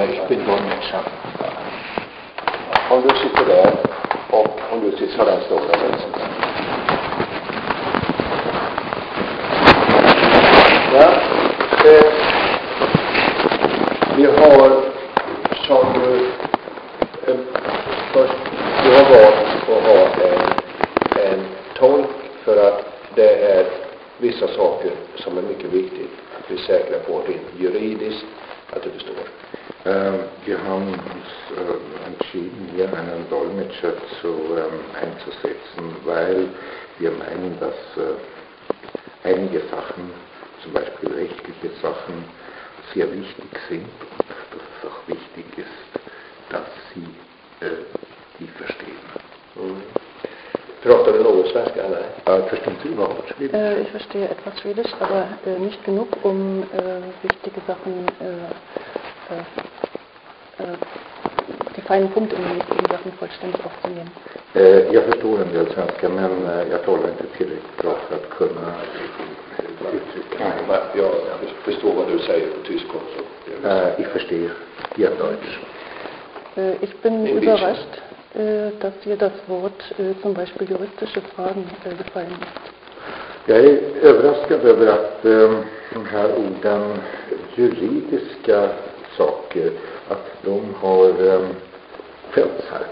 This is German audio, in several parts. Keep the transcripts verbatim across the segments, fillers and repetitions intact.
ich bin Dolmetscher. Om du sitter där och om du sitter där står där. Ja, eh, vi har som eh, först, vi har valt att ha en, en tolk för att det är vissa saker som är mycket viktigt att vi är säkra på rent juridiskt att du förstår. Äh, wir haben uns äh, entschieden, hier einen Dolmetscher zu, ähm, einzusetzen, weil wir meinen, dass äh, einige Sachen, zum Beispiel rechtliche Sachen, sehr wichtig sind und dass es auch wichtig ist, dass Sie äh, die verstehen. Mm. Pratar du något svenska? Nej. Äh, verstehen Sie überhaupt Schwedisch? Äh, ich verstehe etwas Schwedisch, aber äh, nicht genug, um äh, wichtige Sachen, äh, äh, äh, die feinen Punkte in den wichtigen Sachen vollständig aufzunehmen. Äh, jag förstår en del svenska, men äh, jag talar inte tillräckligt bra för att kunna uttrycka mig. Jag förstår vad du säger på tyska också. Äh, ich verstehe Ihr Deutsch. Äh, ich bin überrascht, äh, dass hier das Wort äh, zum Beispiel juristische Fragen äh, gefallen ist. Jag är överraskad över att äh, de här orden juridiska saker, att de har äh, följts här.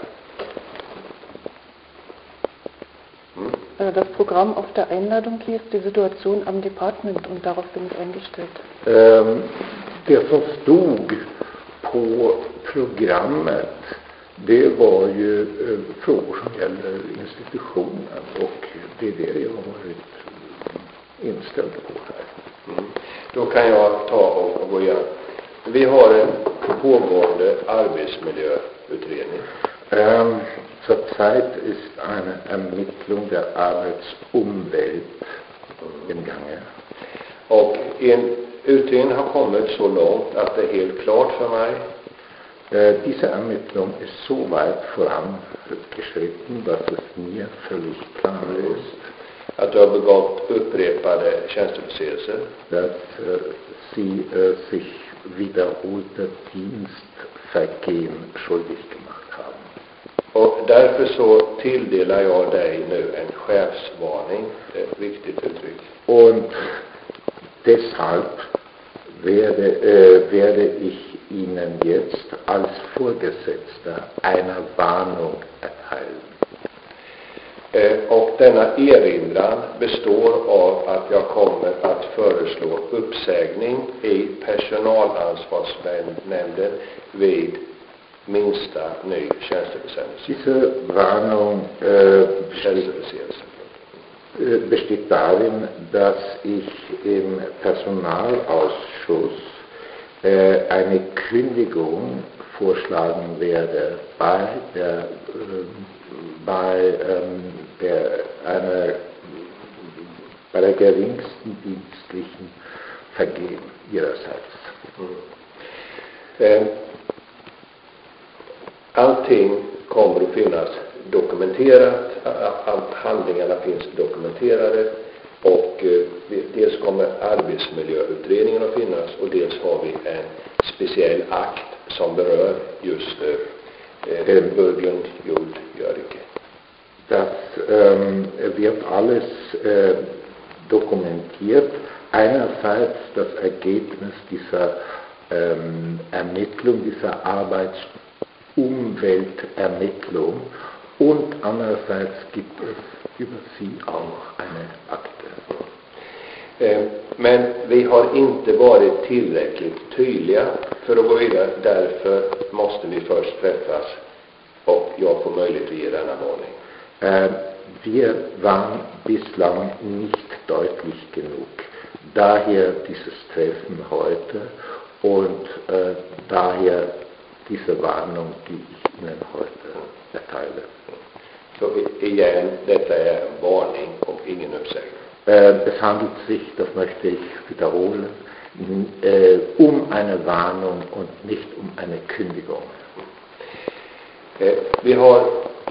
Mm. Das Programm auf der Einladung hieß die Situation am Department und darauf bin ich eingestellt. Ähm, det som stod på programmet, det var ju äh, frågor som gäller institutionen och det är det jag har varit inställd på här. Mm. Då kan jag ta och, och gå igenom. Vi har en pågående arbetsmiljöutredning. Ähm, zurzeit ist eine Ermittlung der Arbeitsumwelt im Gange. Och en utredning har kommit så långt att det är helt klart för mig. Äh, diese Ermittlung ist so weit vorangeschritten, dass es mir völlig klar ist, att du har begått upprepade tjänsteförseelser. dass äh, Sie äh, sich wiederholte Dienstvergehen schuldig gemacht haben. Och därför så tilldelar jag dig nu en chefsvarning. Det är ett viktigt uttryck. Und deshalb werde, äh, werde ich Ihnen jetzt als Vorgesetzter eine Warnung erteilen. Eh, och denna erinran består av att jag kommer att föreslå uppsägning i personalansvarsnämnden vid minsta ny tjänsteförsändelse. Diese Warnung äh, besteht, äh, besteht darin, dass ich im Personalausschuss äh, eine Kündigung vorschlagen werde bei der, äh, bei, ähm, der, einer, bei der geringsten dienstlichen Vergehen ihrerseits. Mm. Eh, allting kommer att finnas dokumenterat, allt handlingarna finns dokumenterade och eh, dels kommer arbetsmiljöutredningen att finnas och dels har vi en speciell akt som berör just eh, Börglund, Jord, Jörike. Das ähm, wird alles äh, dokumentiert. Einerseits das Ergebnis dieser ähm, Ermittlung, dieser Arbeitsumweltermittlung und andererseits gibt es über Sie auch eine Akte. Eh, men vi har inte varit tillräckligt tydliga för att gå vidare. Därför måste vi först träffas och jag får möjlighet att ge denna varning. Äh, wir waren bislang nicht deutlich genug. Daher dieses Treffen heute und äh, daher diese Warnung, die ich Ihnen heute erteile. Så igen, detta är en varning och ingen uppsägning. Äh, es handelt sich, das möchte ich wiederholen, äh, um eine Warnung und nicht um eine Kündigung. Eh, vi har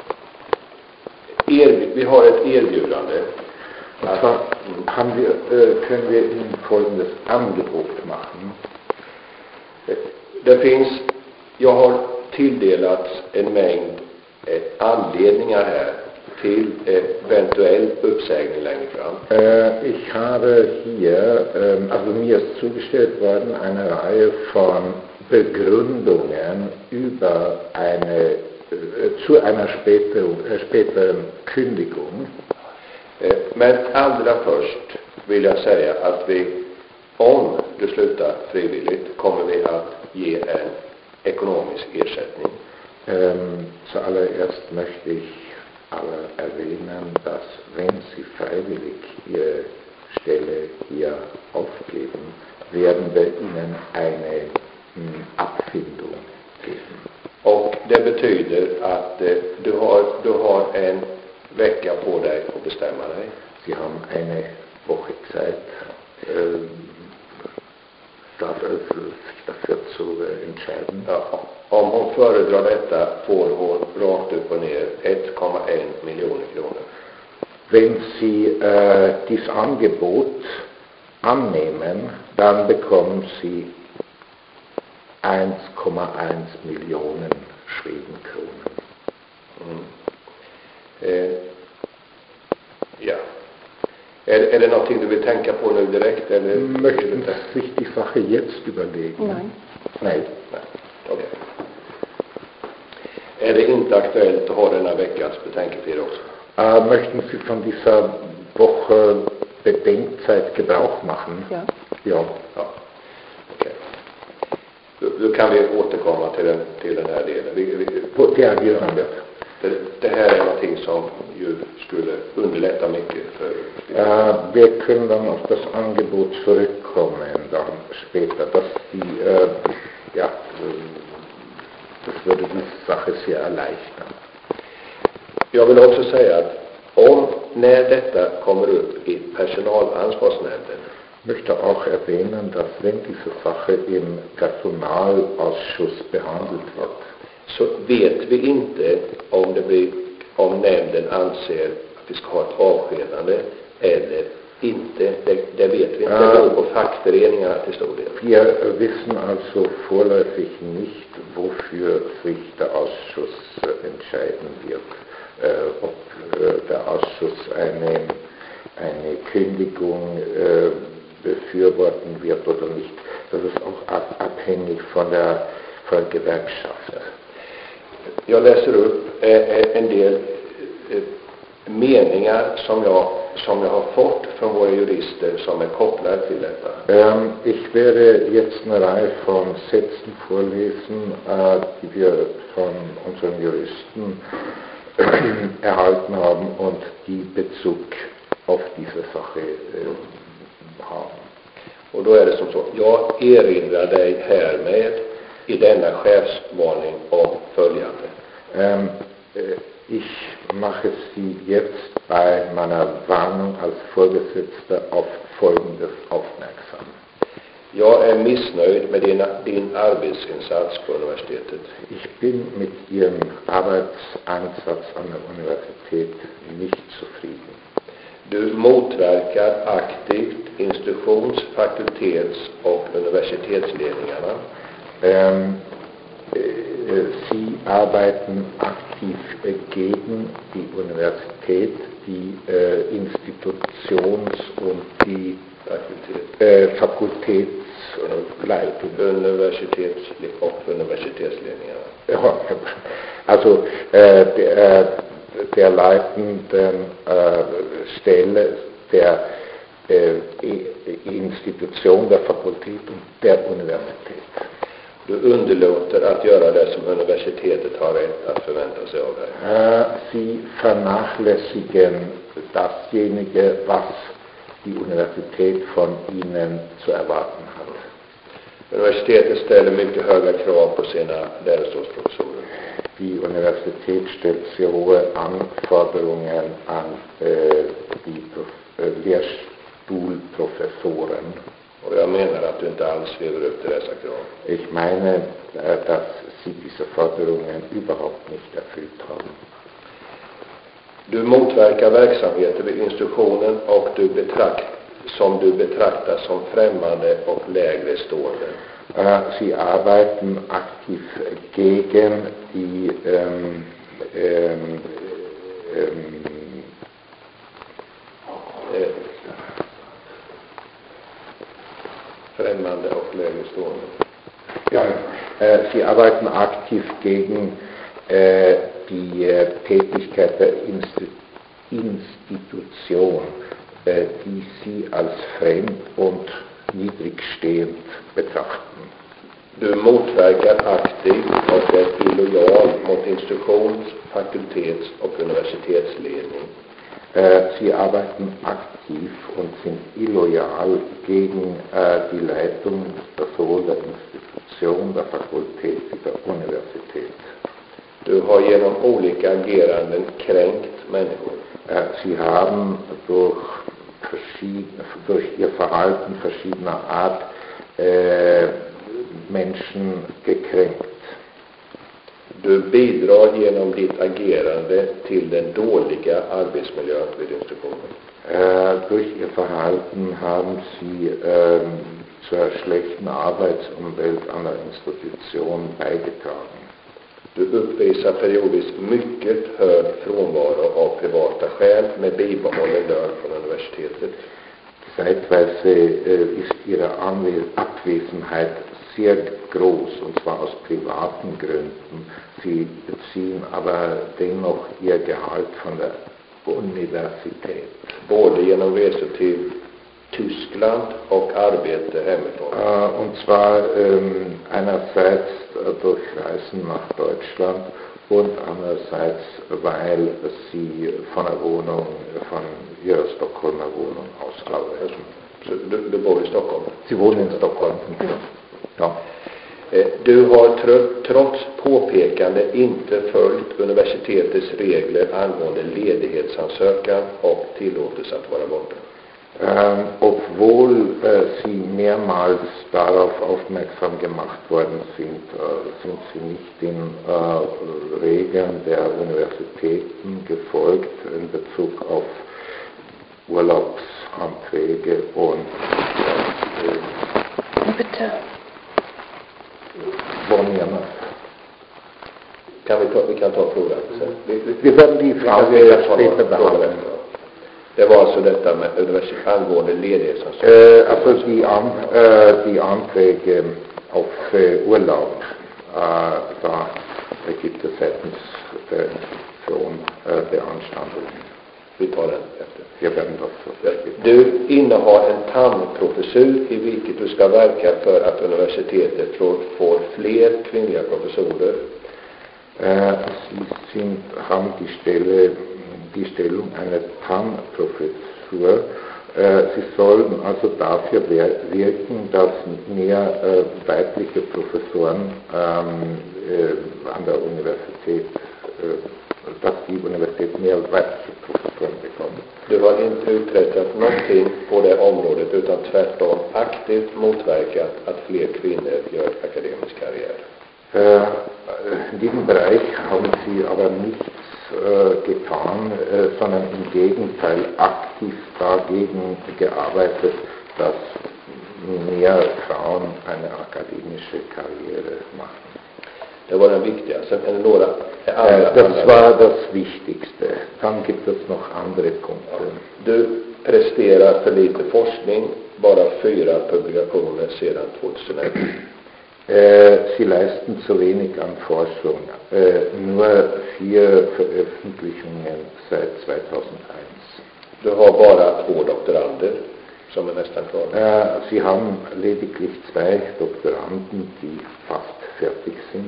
er, vi har ett erbjudande. Und zwar haben wir, äh, können wir Ihnen folgendes Angebot machen. Det finns jag har tilldelats en mängd eh, anledningar här till eventuell uppsägning längre fram. Äh, ich habe hier, ähm, also mir ist zugestellt worden, eine Reihe von Begründungen über eine, äh, zu einer späteren, äh, späteren Kündigung. Eh, men allra först vill jag säga att vi, om du slutar frivilligt, kommer vi att ge en ekonomisk ersättning. Ähm, zuallererst möchte ich aber erwähnen, dass wenn Sie freiwillig Ihre Stelle hier aufgeben, werden wir Ihnen eine m, Abfindung geben. Och det betyder att eh, du, har, du har en vecka på dig att bestämma dig. Sie haben eine Woche Zeit, äh, dafür, sich dafür zu äh, entscheiden. Ja, om hon föredrar detta får hon rakt upp och ner ett komma en miljoner kronor. Wenn Sie äh, dieses Angebot annehmen, dann bekommen Sie eins Komma eins Millionen Schwedenkronen. Mm. Eh, ja. Är, är det någonting du vill tänka på nu direkt? Eller Möchten Sie sich die Sache jetzt überlegen? Nein. Nein. Nej. Okej. Är det inte aktuellt att ha denna veckas betänketid också? Äh, möchten Sie von dieser Woche Bedenkzeit Gebrauch machen? Ja. Ja. Ja. Okej. Då, då kan vi återkomma till den, till den här delen. Vi, vi, På det avgörandet. det, det här är någonting som ju skulle underlätta mycket för... Äh, wir können dann auf das Angebot zurückkommen dann später, dass die, äh, ja, das würde die Sache sehr erleichtern. Jag vill också säga att om, när detta kommer upp i personalansvarsnämnden, Ich möchte auch erwähnen, dass wenn diese Sache im Personalausschuss behandelt wird, så vet vi inte om det blir, om nämnden anser att vi ska ha ett avskedande eller inte. Det, det vet vi inte. Det beror på fackföreningarna till stor del. wir wissen also vorläufig nicht, wofür sich der Ausschuss äh, entscheiden wird. Äh, ob äh, der Ausschuss eine, eine Kündigung äh, befürworten wird oder nicht. Das ist auch ab, abhängig von der, von der Gewerkschaft. Jag läser upp eh, en del eh, meningar som jag, som jag har fått från våra jurister som är kopplade till detta. Ähm, ich werde jetzt eine Reihe von Sätzen vorlesen, äh, die wir von unseren Juristen erhalten haben und die Bezug auf diese Sache äh, haben. Och då är det som så. Jag erinrar dig härmed i denna chefsvarning om följande. Ähm, äh, ich mache Sie jetzt bei meiner Warnung als Vorgesetzter auf Folgendes aufmerksam. Jag är missnöjd med din, din arbetsinsats på universitetet. Ich bin mit Ihrem Arbeitsansatz an der Universität nicht zufrieden. Du motverkar aktivt institutions-, fakultets- och universitetsledningarna. Ähm, äh, Sie arbeiten aktiv äh, gegen die Universität, die äh, Institutions- und die Fakultet, äh, Fakultätsleitung. universitets- och universitetsledningarna. Ja, also äh, der, der leitenden äh, Stelle der äh, Institution der Fakultät und der Universität. Du underlåter att göra det som universitetet har rätt att förvänta sig av dig. Äh, Sie vernachlässigen dasjenige, was die Universität von Ihnen zu erwarten hat. Universitetet ställer mycket höga krav på sina lärostoffsprofessorer. Die Universität stellt sehr hohe Anforderungen an äh, die Prof- äh, Lehrstuhlprofessoren. Och jag menar att du inte alls lever upp till dessa krav. Ich meine, äh, dass Sie diese Forderungen überhaupt nicht erfüllt haben. Du motverkar verksamheter vid institutionen och du betrakt, som du betraktar som främmande och lägre stående. Äh, Sie arbeiten aktiv gegen die ähm, ähm, ähm, eh, främmande och lägre stående. Ja, äh, Sie arbeiten aktiv gegen äh, die äh, Tätigkeit der Insti Institution, äh, die Sie als fremd und niedrigstehend betrachten. Du motverkar aktivt och är illojal mot institutions-, fakultets- och universitetsledning. Äh, Sie arbeiten aktiv und sind illoyal gegen äh, die Leitung sowohl der Institution, der Fakultät wie der Universität. Du har genom olika ageranden kränkt människor. Äh, Sie haben durch, durch Ihr Verhalten verschiedener Art äh, Menschen gekränkt. Du bidrar genom ditt agerande till den dåliga arbetsmiljön vid institutionen. Äh, durch Ihr Verhalten haben Sie äh, zur schlechten Arbeitsumwelt an der Institution beigetragen. Du uppvisar periodiskt mycket hög frånvaro av privata skäl med bibehållen lön från universitetet. Zeitweise äh, ist Ihre Anwe Abwesenheit sehr groß, und zwar aus privaten Gründen. Sie beziehen aber dennoch Ihr Gehalt von der Universität. Både genom resor till Tyskland och arbete hemifrån. Äh, und zwar ähm, einerseits äh, durch Reisen nach Deutschland und andererseits, weil Sie von der Wohnung, von Ihrer Stockholmer Wohnung aus arbeiten. Så du, du bor i Stockholm? Sie wohnen in Stockholm. Ja. Eh, Du har tr- trots påpekande inte följt universitetets regler angående ledighetsansökan och tillåtelse att vara borta. Ähm, obwohl äh, Sie mehrmals darauf aufmerksam gemacht worden sind, äh, sind Sie nicht den äh, Regeln der Universitäten gefolgt in Bezug auf Urlaubsanträge und äh, Bitte. Bonierna. Kan vi, ta, vi kan ta frågan sen. Vi, vi, Wir werden die vi Frage vi kan ta später frågan. behandeln. Det var alltså detta med universitet angående ledighetsansökan. Äh, also die, An äh, die Anträge auf äh, Urlaub, äh, da gibt es seitens der Institution äh, Beanstandungen. Vi tar den efter. Wir werden das Du innehar en tandprofessur i vilket du ska verka för att universitetet får, får fler kvinnliga professorer. äh, Sie sind, haben die Stelle, die Stellung einer Tannprofessur. Äh, Sie sollen also dafür wirken, dass mehr äh, weibliche Professoren ähm, äh, an der Universität, äh, dass die Universität mehr weibliche Professoren bekommt. Du har inte uträttat någonting på det området utan tvärtom aktivt motverkat att fler kvinnor gör akademisk karriär. Äh, in diesem Bereich haben Sie aber nichts äh, getan, äh, sondern im Gegenteil aktiv dagegen gearbeitet, dass mehr Frauen eine akademische Karriere machen. Det var den viktigaste. Sen några Äh, andra, das andra. war das Wichtigste. Dann gibt es noch andere Punkte. Du presterar för lite forskning, bara fyra publikationer sedan tjugohundraett. Äh, Sie leisten zu wenig an Forschung. Äh, nur vier Veröffentlichungen seit zweitausendeins. Du har bara två doktorander som är nästan klara. Äh, Sie haben lediglich zwei Doktoranden, die fast fertig sind.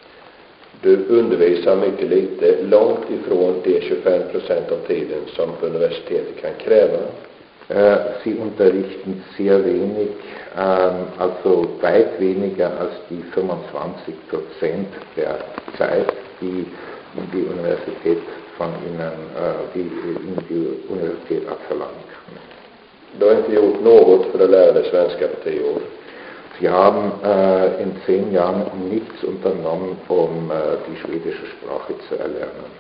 Du undervisar mycket lite, långt ifrån de tjugofem procent av tiden som universitetet kan kräva. Äh, Sie unterrichten sehr wenig, ähm, also weit weniger als die fünfundzwanzig Prozent der Zeit, die die Universität von Ihnen, äh, die Ihnen die Universität abverlangt. Du har inte gjort något för att lära dig svenska på tio år. Sie haben äh, in zehn Jahren nichts unternommen, um äh, die schwedische Sprache zu erlernen.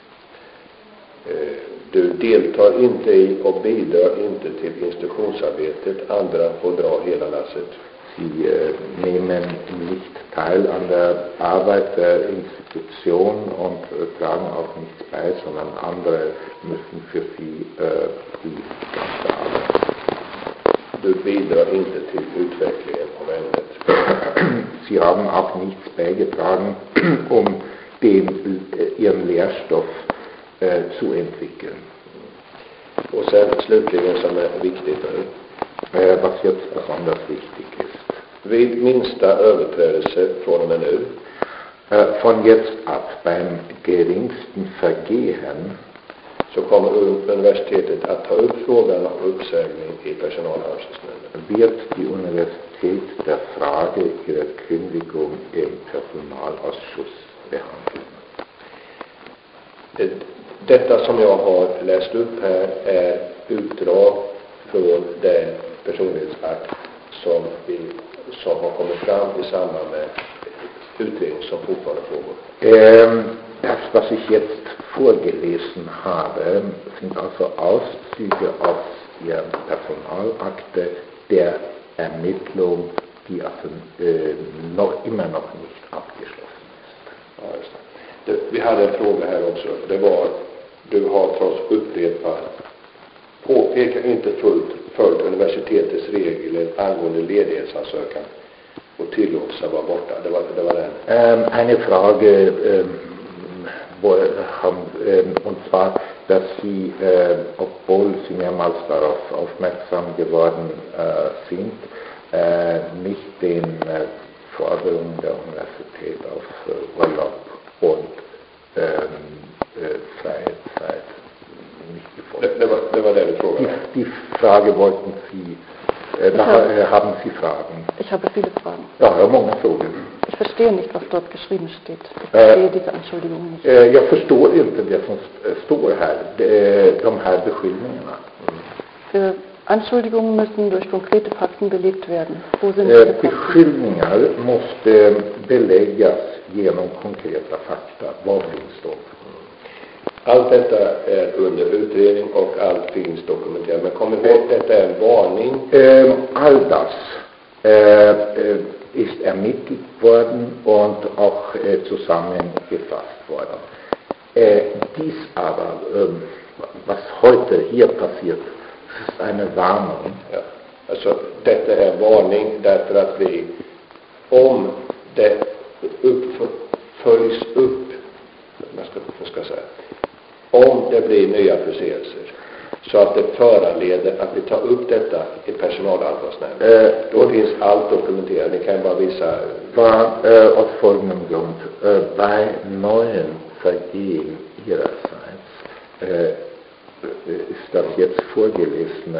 Eh, Du deltar inte i och bidrar inte till institutionsarbetet. Andra får dra hela lasset. Sie äh, nehmen nicht teil an der Arbeit der Institution und äh, tragen auch nichts bei, sondern andere müssen für Sie äh, die ganze Arbeit. Du bidrar inte till utvecklingen av ämnet. Sie haben auch nichts beigetragen, um den, äh, Ihren Lehrstoff äh, zu entwickeln. Och sen slutligen som är viktigt nu. Äh, was jetzt besonders wichtig ist. Vid minsta överträdelse från och med nu Äh, von jetzt ab, beim geringsten Vergehen, så kommer universitetet att ta upp frågan om uppsägning i personalansvarsnämnden. wird die Universität der Frage ihrer Kündigung im Personalausschuss behandeln. Det- Detta som jag har läst upp här är utdrag från den personlighetsakt som, vi, som har kommit fram i samband med utredning som fortfarande pågår. Ähm, das, was ich jetzt vorgelesen habe, sind also Auszüge aus Ihrer Personalakte der Ermittlung, die also äh, noch immer noch nicht abgeschlossen ist. Ja, just det. Det, vi hade en fråga här också. Det var, du har trots upprepat påpekar inte fullt följt universitetets regler angående ledighetsansökan och tillåts att vara borta. Det var, det var den. Ähm, eine Frage, ähm, wo, haben, ähm, und zwar, dass Sie, äh, obwohl Sie mehrmals darauf aufmerksam geworden äh, sind, äh, nicht den äh, Forderungen der Universität auf äh, Urlaub und ähm, äh, freie Zeit nicht gefolgt. Det, det, var, det var det du frågade. Die, die Frage wollten Sie, äh, da habe- äh, haben Sie Fragen. Ich habe viele Fragen. Ja, ja, många frågor. Ich verstehe nicht, was dort geschrieben steht. Ich Äh, verstehe diese Anschuldigung nicht. Eh, Jag förstår inte det som st- står här, de, de här beskyllningarna. Äh, Anschuldigungen müssen durch konkrete Fakten belegt werden. Wo sind Eh, diese Fakten? Beskyllningar måste beläggas genom konkreta fakta. Vad finns då? Allt detta är under utredning och allt finns dokumenterat. Men kom ihåg, detta är en varning. Eh, All das eh, eh, ist ermittelt worden und auch eh, zusammengefasst worden. Eh, dies aber, ähm, was heute hier passiert, ist eine Warnung. Ja. Alltså, detta är en varning därför att vi, om det upp, följs upp, man ska, vad ska jag säga, om det blir nya förseelser så att det föranleder att vi tar upp detta i personalansvarsnämnden. Eh, Då finns allt dokumenterat. Ni kan bara visa. war äh, aus folgendem Grund. Äh, bei neuen Vergehen ihrerseits äh, ist das jetzt vorgelesene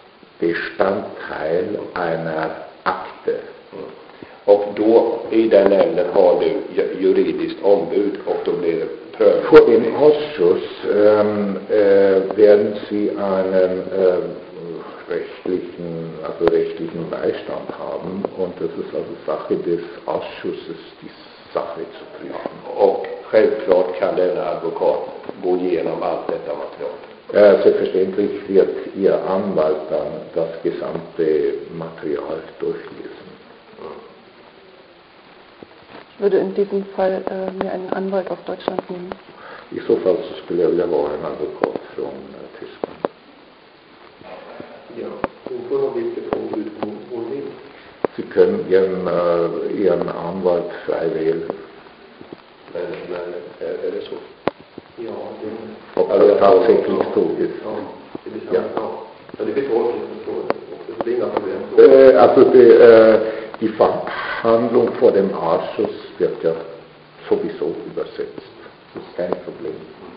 Bestandteil einer Akte. Och då i den nämnden har du ju- juridiskt ombud och då blir det prövning. Vor dem Ausschuss ähm, äh, werden Sie einen äh, rechtlichen, also rechtlichen Beistand haben und das ist also Sache des Ausschusses, die Sache zu prüfen. Och självklart kan denna advokat gå igenom allt detta material. Äh, selbstverständlich wird Ihr Anwalt dann das gesamte Material durchlesen. Ich würde in diesem Fall äh, mir einen Anwalt aus Deutschland nehmen. I så fall så skulle jag vilja vara en advokat från äh, Tyskland. Ja, hon får ha vilket ombud hon, hon vill. Sie können Ihren, äh, Ihren Anwalt frei wählen. Men, men är, är det så? Ja, det, Ob das tatsächlich so ist. ja, det blir Ja. samma. Ja. Ja, det blir tolkning så det blir inga problem. Äh, also die, äh, die Verhandlung vor dem Ausschuss wird ja sowieso übersetzt. Das ist kein Problem.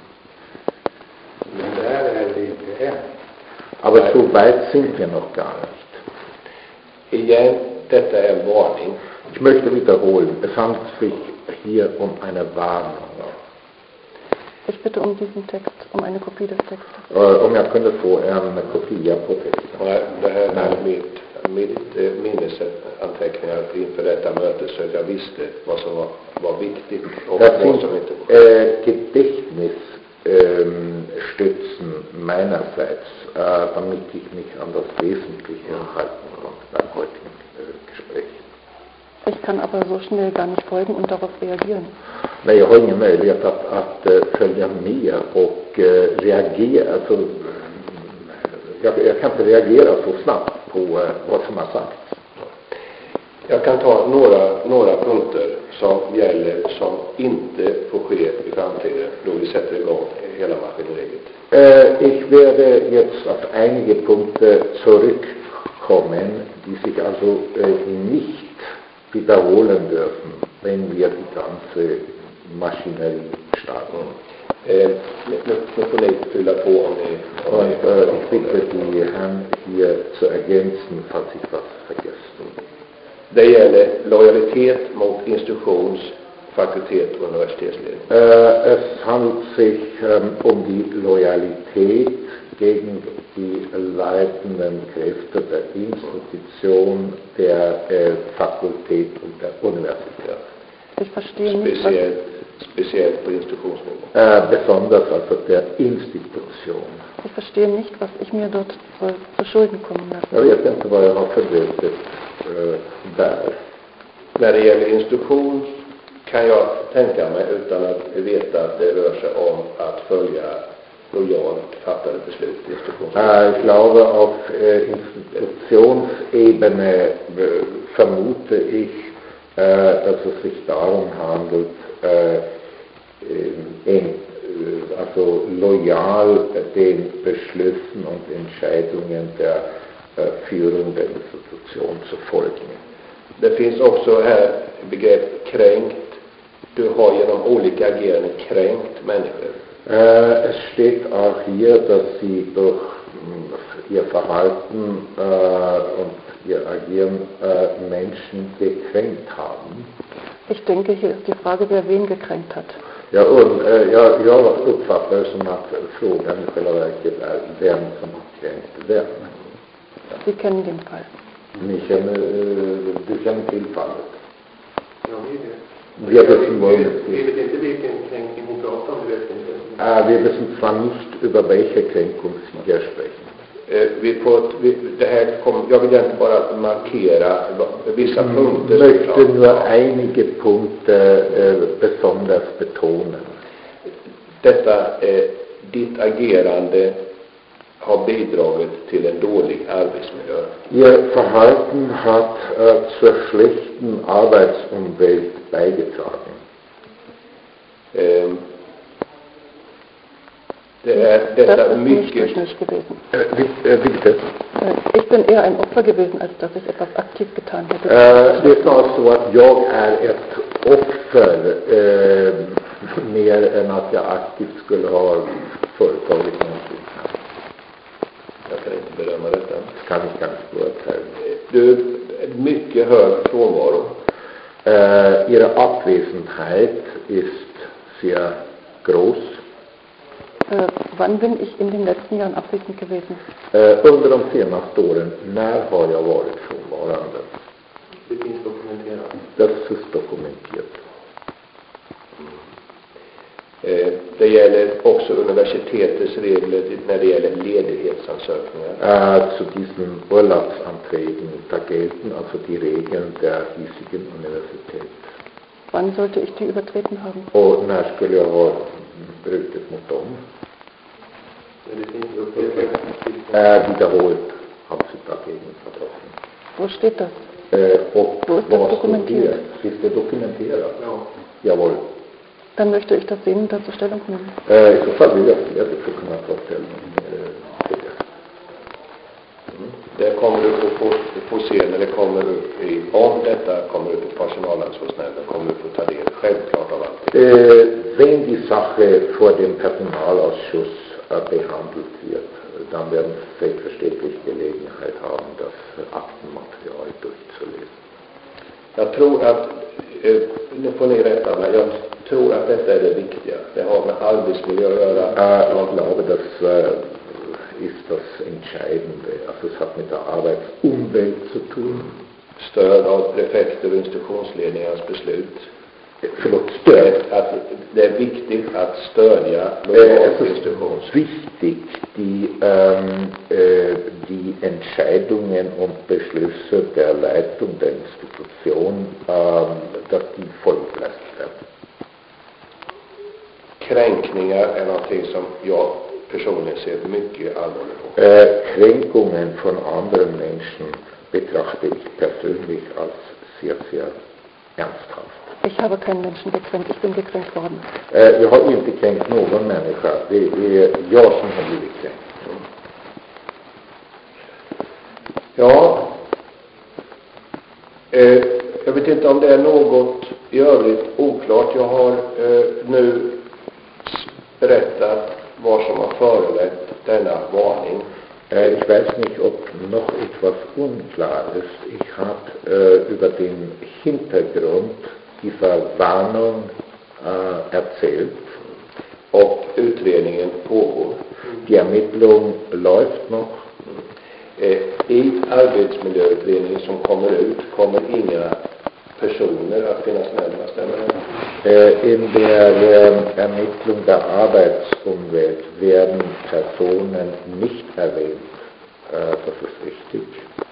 Men där är det inte än. Aber so weit sind wir noch gar nicht. Igen, detta är en varning. Ich möchte wiederholen, es handelt sich hier um eine Warnung. Ich bitte um diesen Text, um eine Kopie des Textes. Äh, om jag kunde få en kopia på texten. Och det här är mitt, mitt eh, minnesanteckningar inför detta möte så att jag visste vad som var, var viktigt och Das vad sind som inte var. äh, Gedächtnisstützen meinerseits, äh, damit ich mich an das Wesentliche halten konnte beim heutigen äh, Gespräch. Ich kann aber so schnell gar nicht folgen und darauf reagieren. Nej, jag har ingen möjlighet att, att uh, följa med och uh, reagera. Alltså, jag, jag kan inte reagera så snabbt på uh, vad som har sagts. Jag kan ta några, några punkter som gäller som inte får ske i framtiden då vi sätter igång hela maskineriet. Uh, ich werde jetzt auf einige Punkte zurückkommen, die sich also uh, nicht wiederholen dürfen, wenn wir die ganze Maschinerie starten. Eh, nu, nu får ni fylla på om ni... Om ni Und äh, ich bitte die Herren hier zu ergänzen, falls ich was vergessen. Det gäller lojalitet mot instruktions, fakultet och universitetsledning. Äh, es handelt sich ähm, um die Loyalität gegen die leitenden Kräfte der Institution, der äh, Fakultät und der Universität. Ich verstehe nicht, was, Speciellt, speciellt på institutionsnivå. Äh, besonders also der Institution. ich verstehe nicht, was ich mir dort soll zu Schulden kommen lassen. Jag vet inte vad jag har förbrutit äh, där. När det gäller instruktion kan jag tänka mig utan att veta att det rör sig om att följa lojalt fattade beslut i instruktionsnivå. Äh, ich glaube, auf äh, Institutionsebene äh, vermute ich, äh, dass es sich darum handelt, äh, äh, also loyal den Beschlüssen und Entscheidungen der äh, Führung der Institution zu folgen. Det finns också här begrepp kränkt. Du har genom olika ageranden kränkt människor. Äh, es steht auch hier, dass sie durch mh, ihr Verhalten äh, und ihr Agieren äh, Menschen gekränkt haben. Ich denke, hier ist die Frage, wer wen gekränkt hat. Ja, und äh, jag, jag uppfattar det som att frågan i själva verket är vem som har kränkt vem. Sie kennen den Fall. Ni känner, äh, du känner till fallet. Ja, vi vet. Vi wissen, Vi vet, worum vi es geht. vet inte vilken kränkning hon pratar om, vi vet inte. Äh, wir wissen zwar nicht, über welche Kränkung Sie hier sprechen. Eh, vi får, vi, det här kom, jag vill inte bara markera vissa Ich punkter. möchte nur einige Punkte äh, besonders betonen. Detta, eh, ditt agerande har bidragit till en dålig arbetsmiljö. Ihr Verhalten hat äh, zur schlechten Arbeitsumwelt beigetragen. Eh, det är Das detta ist nicht mycket... durch mich gewesen. Äh, wie, äh, wie bitte? Äh, Ich bin eher ein Opfer gewesen, als dass ich etwas aktiv getan hätte. Äh, det är snarare så att jag är ett offer äh, mer än att jag aktivt skulle ha företagit någonting. Jag kan inte berömma detta. Das kann ich gar nicht beurteilen. Du, mycket hög frånvaro. Äh, ihre Abwesenheit ist sehr groß. Äh, wann bin ich in den letzten Jahren abwesend gewesen? Äh, under de senaste åren, när har jag varit frånvarande? Det finns dokumenterat. Das ist dokumentiert. Eh, det gäller också universitetets regler när det gäller ledighetsansökningar. Äh, zu diesen Urlaubsanträgen, da gelten also die Regeln der hiesigen Universität. Wann sollte ich die übertreten haben? Och när skulle jag ha brutit mot dem? Men det finns upplevelse. Äh, wiederholt habe sie dagegen vertroffen. Wo steht das? Äh, och Wo ist das vad stod dokumentiert? det? Finns det dokumenterat? Ja. Jawohl. Dann möchte ich das sehen und dazu Stellung nehmen. Äh, I så fall vill jag se det för att kunna ta ställning äh, till det. Det kommer du att få, få se när det kommer upp i, om detta kommer upp i personalansvarsnämnden, kommer du få ta del självklart av allt. Äh, wenn die Sache vor dem Personalausschuss äh, behandelt wird, dann werden Sie selbstverständlich Gelegenheit haben, das Aktenmaterial durchzulesen. Jag tror att, eh, nu får ni rätta mig, jag tror att detta är det viktiga. Det har med arbetsmiljö att göra. Äh, ich glaube, das äh, ist das Entscheidende. Also es hat mit der Arbeitsumwelt zu tun. Stöd av prefekter och institutionsledningarnas beslut. Förlåt, stöd. Att det är viktigt att stödja Es lokal ist wichtig, die, ähm, äh, die Entscheidungen und Beschlüsse der Leitung der Institution, ähm, dass die folgleistet werden. Kränkningar är någonting som jag personligen ser mycket allvarligt på. Äh, Kränkungen von anderen Menschen betrachte ich persönlich als sehr, sehr ernsthaft. Ich habe keinen Menschen gekränkt, ich bin gekränkt worden. Äh, jag har inte kränkt någon människa, det är jag som har blivit kränkt. Ja, eh, jag vet inte om det är något i övrigt oklart. Jag har eh, nu berättat vad som har föranlett denna varning. Äh, ich weiß nicht, ob noch etwas unklar ist. Ich habe äh, über den Hintergrund dieser Warnung äh, erzählt. Och utredningen pågår. Die Ermittlung läuft noch. Eh, I arbetsmiljöutredningen som kommer ut kommer inga personer att finnas nämnda, stämmer det? Äh, in der äh, Ermittlung der Arbeitsumwelt werden Personen nicht erwähnt. Äh, das ist richtig.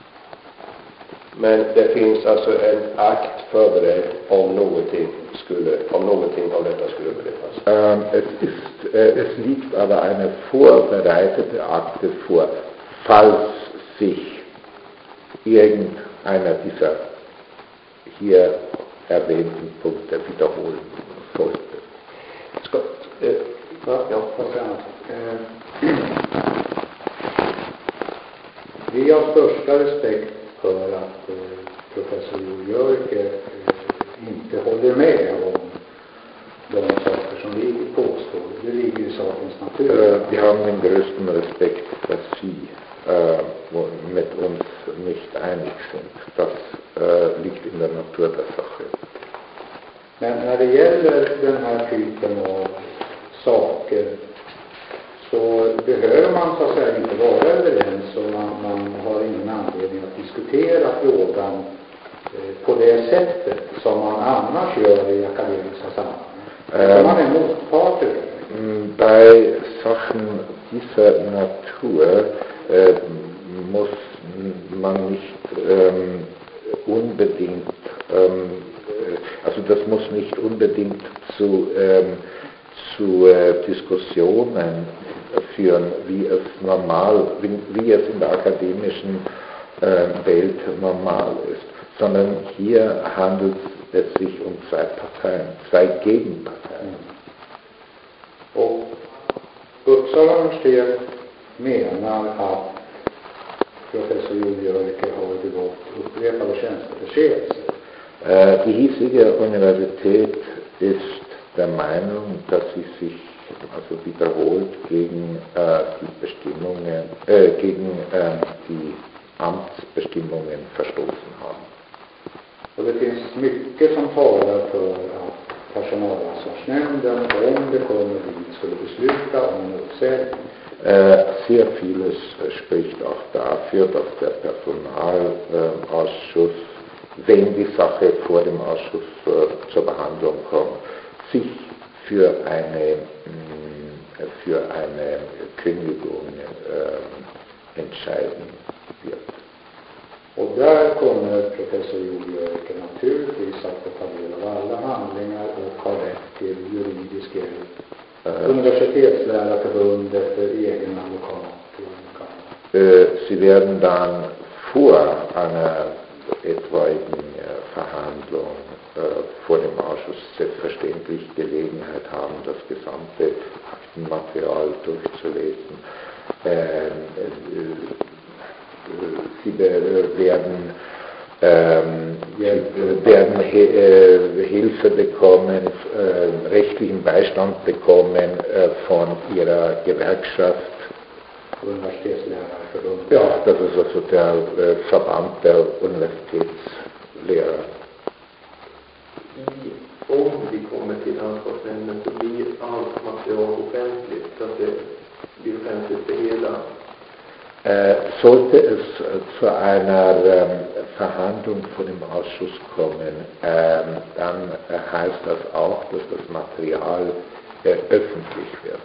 Men det finns alltså en akt förberedd om någonting skulle, om någonting av detta skulle upprepas. Ähm, es ist, äh, es liegt aber eine vorbereitete Akte vor, falls sich irgendeiner dieser hier erwähnten Punkte wiederholen sollte. Ska, eh, ja, ja. Eh, Vi har största respekt för att eh, professor Jo Björke eh, inte håller med om de saker som vi påstår. Det ligger i sakens natur. Äh, wir haben den größten Respekt, dass Sie äh, mit uns nicht einig sind. Das äh, liegt in der Natur der Sache. Men när det gäller den här typen av saker så behöver man så att säga inte vara överens och man, man har ingen anledning att diskutera frågan eh, på det sättet som man annars gör i akademiska sammanhang. Ähm, man är motpart. Bei Sachen dieser Natur äh, muss man nicht ähm, unbedingt, ähm, also das muss nicht unbedingt zu, ähm, zu äh, Diskussionen führen, wie es normal, wie, wie es in der akademischen äh, Welt normal ist, sondern hier handelt es sich um zwei Parteien, zwei Gegenparteien. Och Uppsala universitet menar att professor Jo Björke har begått upprepade tjänsteförseelser. Äh, die hiesige Universität ist der Meinung, dass sie sich also wiederholt gegen äh, die Bestimmungen, äh, gegen äh, die Amtsbestimmungen verstoßen haben. Och det finns mycket som talar för att personalansvarsnämnden, om det kommer dit, skulle besluta om en uppsägning. Äh, sehr vieles spricht auch dafür, dass der Personalausschuss, äh, wenn die Sache vor dem Ausschuss äh, zur Behandlung kommt, sich für eine, mh, für eine Kündigung äh, entscheiden wird. Och där kommer professor Jo Björke naturligtvis att få ta del av alla handlingar och ha rätt till juridisk hjälp. Uh, Universitetslärarförbundet, egen advokat. Uh, Sie werden dann vor einer etwaigen uh, Verhandlung uh, vor dem Ausschuss selbstverständlich Gelegenheit haben, das gesamte Aktenmaterial durchzulesen. Uh, Sie werden, ähm, werden he, äh, Hilfe bekommen, äh, rechtlichen Beistand bekommen äh, von ihrer Gewerkschaft. Ja, das ist also der äh, Verband der Universitätslehrer. Om vi kommer till ansvarsnämnden så blir allt material offentligt, så att det blir offentligt för hela. Äh, sollte es äh, zu einer ähm, Verhandlung vor dem Ausschuss kommen, ähm, dann äh, heißt das auch, dass das Material äh, öffentlich wird.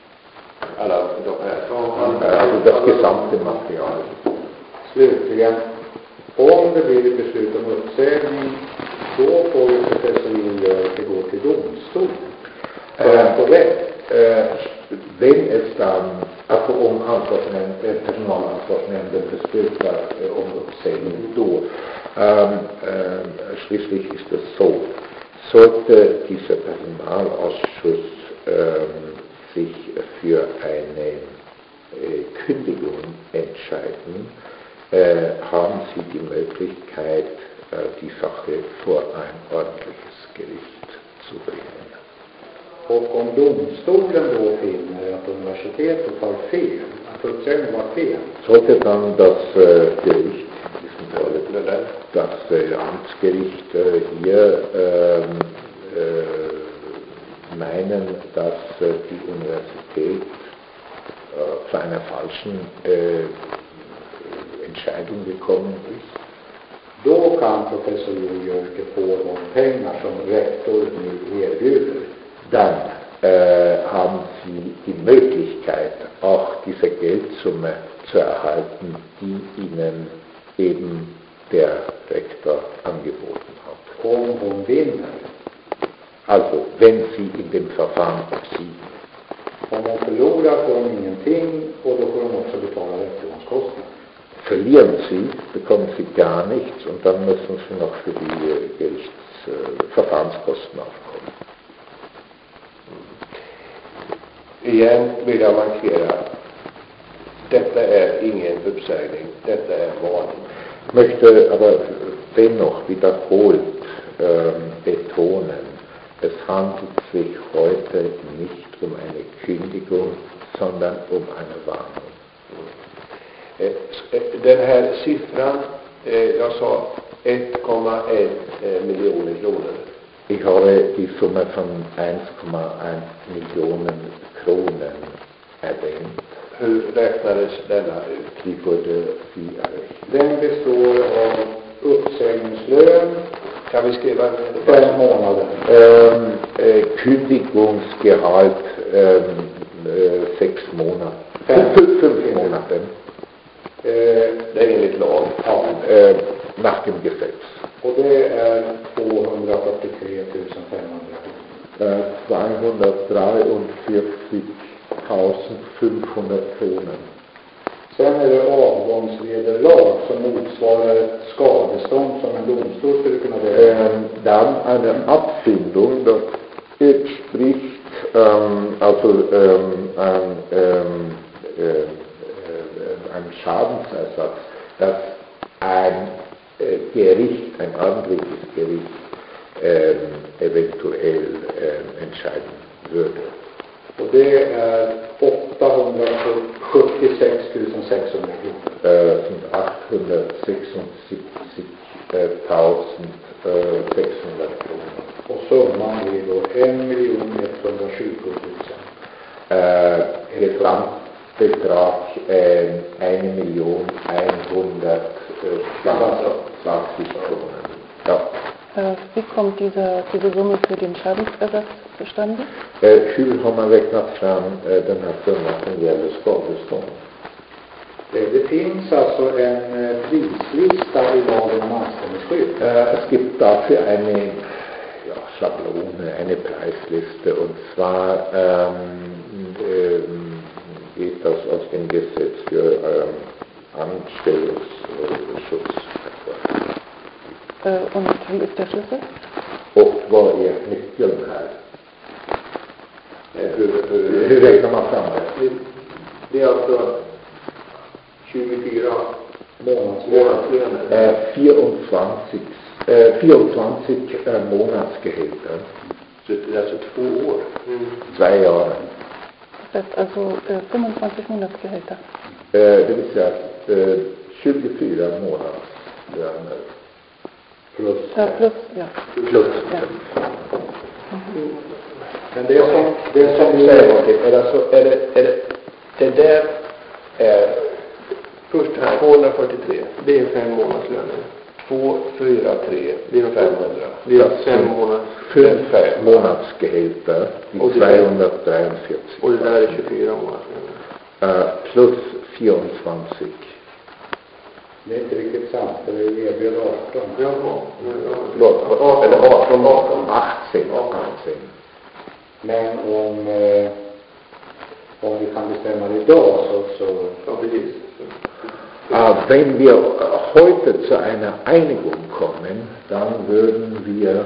Also das gesamte Material. Slutligen, om det blir ett beslut om uppsägning, då får ju professor Julius gå till domstol för att få rätt. Äh, wenn es dann, also um Ansvarsnämnden, Personalansvarsnämnden beslutar äh, um Uppsägning, då ähm, äh, schließlich ist es so, sollte dieser Personalausschuss ähm, sich für eine äh, Kündigung entscheiden, äh, haben Sie die Möglichkeit, äh, die Sache vor ein ordentliches Gericht zu bringen. Och om domstolen då finner att universitetet har fel, att uppsägningen var fel, Sollte dann das äh, Gericht, in diesem Fall das äh, Amtsgericht äh, hier ähm, äh, meinen, dass äh, die Universität äh, zu einer falschen äh, Entscheidung gekommen ist, då kan professor Julius få de pengar som rektor nu erbjuder. dann äh, haben Sie die Möglichkeit, auch diese Geldsumme zu erhalten, die Ihnen eben der Rektor angeboten hat. Om hon vinner. Also, wenn Sie in dem Verfahren obsiegen. Om hon förlorar får hon ingenting och då får hon också betala rättegångskostnader. Verlieren Sie, bekommen Sie gar nichts und dann müssen Sie noch für die äh, Gerichts-, äh, Verfahrenskosten aufkommen. Igen vill jag markera, detta är ingen uppsägning, detta är varning. Ich möchte aber dennoch wiederholt ähm, betonen, es handelt sich heute nicht um eine Kündigung, sondern um eine Warnung. Den här siffran, eh, jag sa ett komma ett miljoner kronor. Ich habe die Summe von eins Komma eins Millionen Kronen erwähnt. Hur räknades denna ut? Wie wurde sie errechnet? Den består av uppsägningslön, Kan vi skriva fem månader. Ähm, äh, Kündigungsgehalt ähm, äh, sechs Monate. Fünf. Fünf, fünf Monate. Eh, Det är enligt lag. Ja, äh, nach dem Gesetz. och det är tvåhundrafyrtiotre tusen femhundra kronor. Äh, zweihundertdreiundvierzigtausendfünfhundert Kronen. Sen är det avgångsvederlag som motsvarar ett skadestånd som en domstol skulle kunna begära. Ähm, dann eine Abfindung, das entspricht ähm, also ähm, ein, ähm, äh, äh, ein Schadensersatz, das ein äh, Gericht, ein ordentliches Gericht ähm, eventuell äh, entscheiden würde. Och det är åttahundrasjuttiosex tusen sexhundra kronor. Äh, sind achthundertsechsundsiebzigtausendsechshundert Kronen. Och summan blir då en miljon etthundratjugo tusen. Äh, Gesamtbetrag äh, eine Million einhundertzwanzig Kronen. Ja. Äh, Wie kommt diese, diese Summe für den Schadensersatz zustande? Äh, hur har man räknat fram äh, den här summan som gäller skadestånd? Det, det finns alltså en eh, prislista i lagen om anställningsskydd. Äh, es gibt dafür eine ja, Schablone, eine Preisliste, und zwar ähm, ähm, geht das aus dem Gesetz für ähm, Anstellungsschutz hervor. Äh, Und wie ist der Schlüssel? Och vad är nyckeln här? Eh, Hur, hur, Hur räknar man fram det? Det, det är alltså tjugofyra Månadslön. Äh, vierundzwanzig, äh, vierundzwanzig äh, Monatsgehälter, Så det är alltså två år. Mm. zwei Jahre. Das heißt also äh, fünfundzwanzig Monatsgehälter. Äh, det vill säga äh, tjugofyra månadslöner. Plus. Äh, plus, ja. Plus. ja. Men det som, det som Säg någonting, är det alltså, är det, är det, det där är Först här, tvåhundrafyrtiotre, det är fem månadslöner. två, fyra, tre, femhundra. Det är fem månader. Fem fem månadsgehälter i Och det- zweihundertdreiundvierzig. Och det där är tjugofyra månader. Äh, plus vierundzwanzig. Det är inte riktigt sant, för det är erbjud arton. Jaha. Förlåt, eller arton, arton. achtzehn, achtzehn. Men om, eh, om vi kan bestämma det idag så, så Ja, precis. Äh, wenn wir heute zu einer Einigung kommen, dann würden wir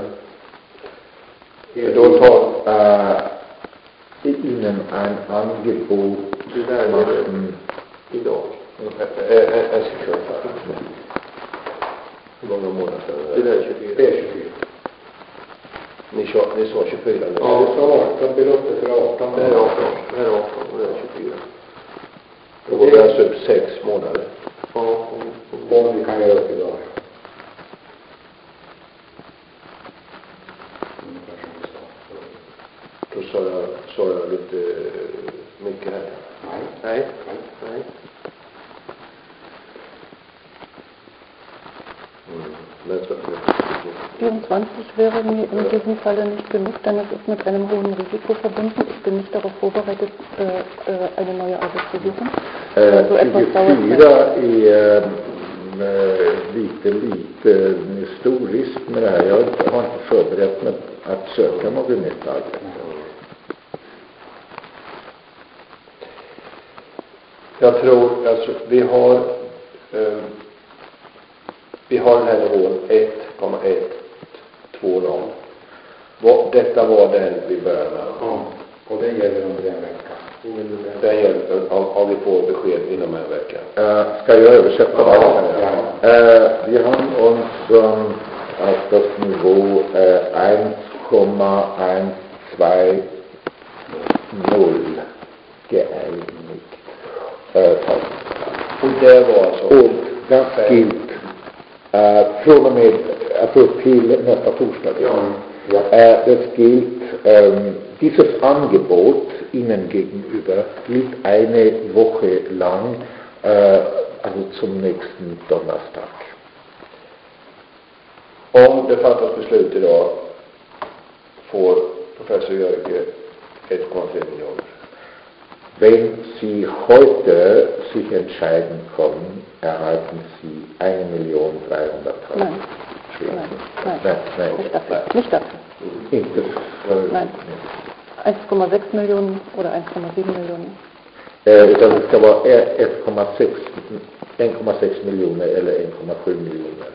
Då tar, äh, Ihnen ein Angebot Det där är machen. idag. en, en, en sekund här. Hur många månader Det är det? där är tjugofyra. det är tjugofyra. Ni, sa, ni sa tjugofyra nu? Ja, du sa arton, beloppet för arton. Det här är arton. Det här är arton och det här är tjugofyra. Då går det alltså upp sex månader. Ja, och, Om vi kan göra upp idag. Ungefär som vi sa. Då sa jag, sa jag lite mycket här. Nej. nej, nej. Mm. Men så, vierundzwanzig wäre mir in diesem Falle nicht genug, denn es ist mit einem hohen Risiko verbunden. Ich bin nicht darauf vorbereitet, äh, äh, eine neue Arbeit zu suchen. Äh, So etwas dauert tjugofyra är äh, lite, lite stor risk med det här. Jag har inte förberett mig att söka något nytt arbete. jag tror, alltså, vi har um, vi har den här nivån ett komma ett två noll. Vad, detta var den vi började med. Ja, och det gäller under en vecka. Den hjälper om, om vi får besked inom en vecka. Äh, ska jag översätta Ja, det? ja. Äh, wir haben uns ähm, auf das Niveau äh, eins Komma eins zwei null geeinigt. Äh, Och det var alltså och das gilt äh, från och med, alltså till nästa torsdag. Ja. Äh, das gilt, ähm, dieses Angebot Ihnen gegenüber gilt eine Woche lang, äh, also zum nächsten Donnerstag. om det fattas beslut idag får professor Jörge ett komma tre miljoner. Wenn Sie heute sich entscheiden können, erhalten Sie eine Million dreihunderttausend. Nein, nein, nein, Nein, nein, nicht dafür. Nicht dafür. inte. Nein. eins Komma sechs Millionen oder eins Komma sieben Millionen. Eh, utan det ska vara ett komma sex miljoner eller en komma sju miljoner.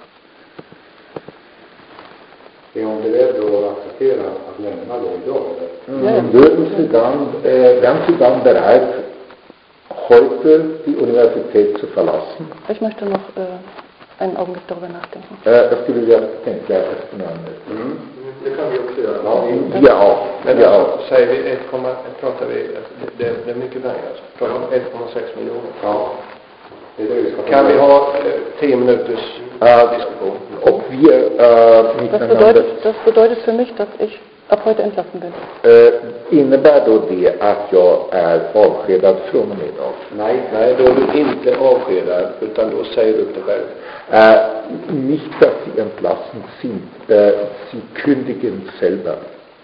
Är hon beredd att acceptera att lämna då idag? Eller? Ja, ja. Würden Sie dann, äh, wären Sie dann bereit, heute die Universität zu verlassen? Ich möchte noch äh, einen Augenblick darüber nachdenken. Äh, jag skulle vilja tänka efter namnet. Mm. Det kan vi också göra. Ja, vi auch. Men Vi alltså, auch. säger vi ett, pratar vi, alltså, det, det är mycket pengar alltså. Pratar om ett komma sex miljoner. Ja. Det är det vi ska Kan vi ha eh, tio minuters Äh, diskussion? ob wir äh, Das miteinander, bedeutet, das bedeutet für mich, dass ich ab heute entlassen bin. äh, innebär då det att jag är avskedad från och med idag? Nej, nej, då är du inte avskedad, utan då säger du upp dig själv. Äh, nicht, dass Sie entlassen sind, äh, Sie kündigen selber.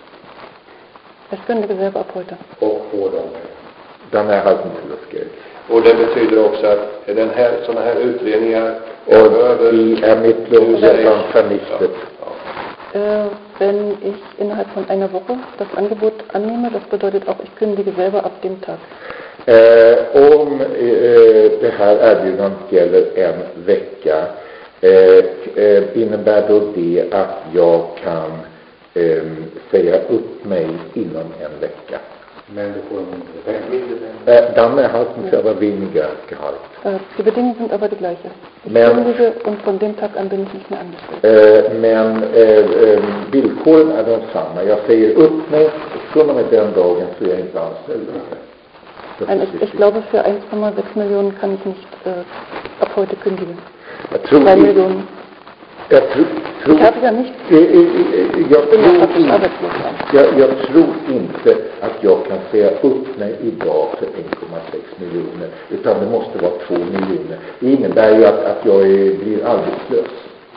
Ich kündige selber ab heute. och får dem. Dann erhalten Sie das Geld. Och det betyder också att den här, sådana här utredningar Und die Ermittlungen werden dann vernichtet. Äh, wenn ich innerhalb von einer Woche das Angebot annehme, das bedeutet auch, ich kündige selber ab dem Tag. Eh, om eh, det här erbjudandet gäller en vecka, eh, eh, innebär då det att jag kan eh, säga upp mig inom en vecka? Men du får dem inte pengar. Mindre pengar. Eh, dann erhalten Sie aber weniger Gehalt. Äh, die Bedingungen sind aber die gleiche. Ich Men- kündige und von dem Tag an bin ich nicht mehr angestellt. Eh, men eh, eh, villkoren är de samma. Jag säger upp mig, och från och med den dagen så är jag inte anställd längre. Das Nein, ist ich, ich wichtig. glaube, für eins Komma sechs Millionen kann ich nicht äh, ab heute kündigen. Jag tror, Zwei i- Millionen. jag tror, tror, Ich habe ja nicht, eh, eh, eh, jag ich bin ja tror praktisch inte arbeitslos. Jag, jag tror inte att jag kan säga upp mig idag för en komma sex miljoner, utan det måste vara två miljoner. Det innebär ju att, att jag är, blir arbetslös.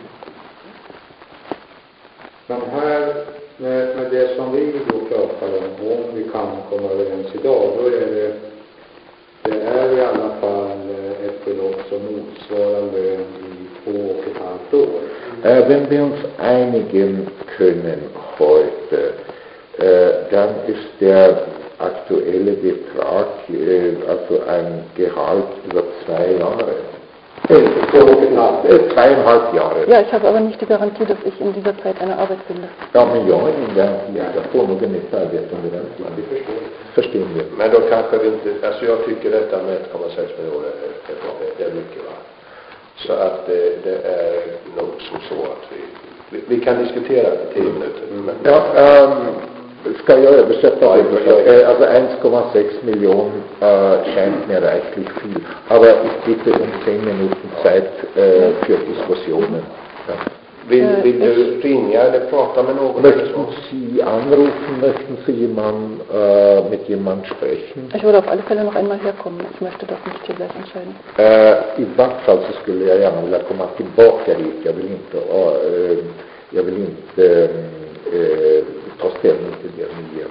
de här, med, med det som vi då pratar om, om vi kan komma överens idag, då är det, det är i alla fall ett belopp som motsvarar lön i två och ett halvt år. Äh, wenn wir uns einigen können heute, äh, dann ist der aktuelle Betrag äh, also ein Gehalt über zwei Jahre. Äh, zweieinhalb Jahre. Ja, ich habe aber nicht die Garantie, dass ich in dieser Zeit eine Arbeit finde. Ja, men jag är ingen garanti. Jag får nog ett arbete under den tiden. Det förstår, förstår vi. Men då kanske vi inte, alltså jag tycker detta med ett komma sex miljoner är, är, det är mycket, va. Så att det, det är nog som så att vi, vi, vi kan diskutera i tio minuter. Men, ja, ähm, ska jag översätta ja, det? Äh, also eins Komma sex miljoner äh, scheint mir reichlich viel. Aber ich bitte um zehn Minuten Zeit äh, für Diskussionen. Ja. Vill, vill du ringa eller prata med någon? Möchten Sie anrufen? Möchten Sie jemand, äh, mit jemandem sprechen? Ich würde auf alle Fälle noch einmal herkommen. Ich möchte das nicht hier gleich entscheiden. Äh, I vart fall så skulle jag gärna vilja komma tillbaka hit. Jag vill inte, äh, jag vill inte äh, ta ställning till det igen.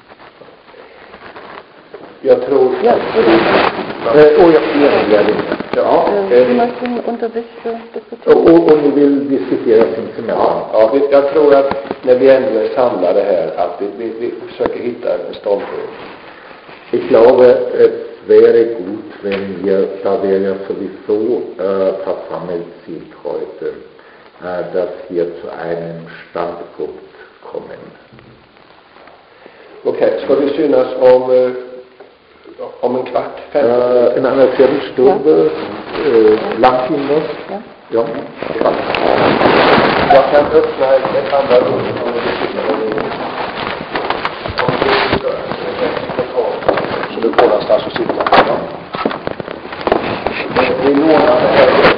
Jag tror... Ja, äh, och jag vill ringa. Ja, äh, Sie möchten unter sich äh, diskutieren? Och, och ni vill diskutera sinsemellan? Ja, ja vi, jag tror att när vi ändå är samlade här att vi, vi, vi försöker hitta en ståndpunkt. Ich glaube, es wäre gut, wenn wir, da wir ja sowieso äh, versammelt sind heute, äh, dass wir zu einem Standpunkt kommen. Okej, okay, ska vi synas om... Äh, om en kvart, femton äh, in einer Viertelstunde, ja. äh, Langfingers. Ja. Ja. Ja. Jag kan öppna ett andra rum om du sitter om du ska så du får någonstans att sitta. Ja. Vi lånar det här.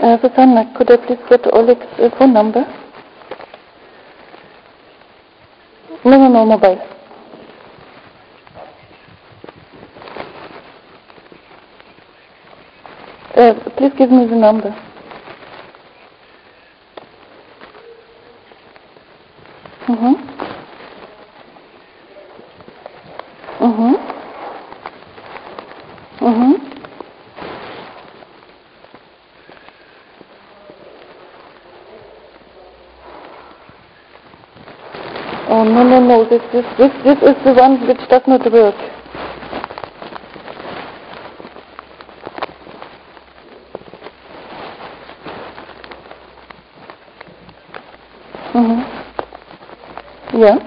Uh, Susanna, could I please get Oleg's uh, phone number? No, no, no, mobile. Uh, please give me the number. Mm-hmm. Mm-hmm. Mm-hmm. Oh, no, no, no, this, this, this, this is the one which does not work. Mm-hmm. Yeah.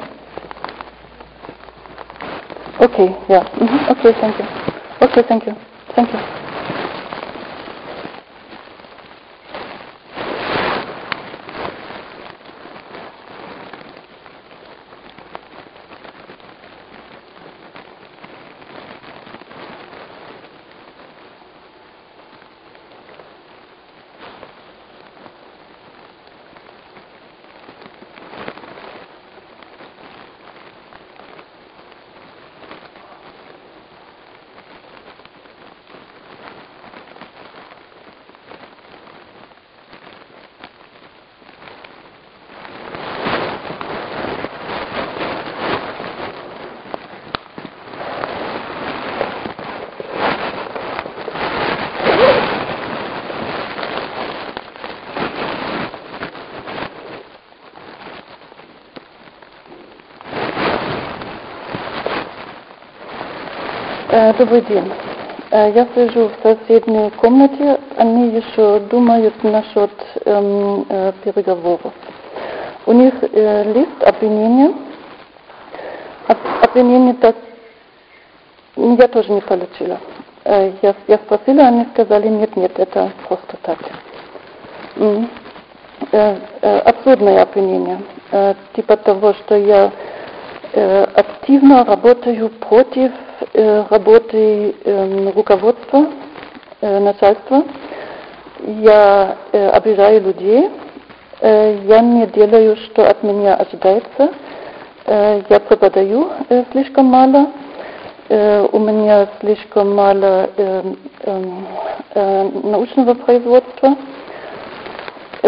Okay, yeah. Mm-hmm. Okay, thank you. Okay, thank you. Thank you. Добрый день. Я сижу в соседней комнате. Они еще думают насчет эм, э, переговоров. У них э, лист обвинения. Обвинение так я тоже не получила. Э, я, я спросила, они сказали, нет, нет, это просто так. Mm. Э, э, абсурдное обвинение. Э, типа того, что я э, активно работаю против работы э, руководства, э, начальства. Я э, обижаю людей. Э, я не делаю, что от меня ожидается. Э, я преподаю э, слишком мало. Э, у меня слишком мало э, э, э, научного производства.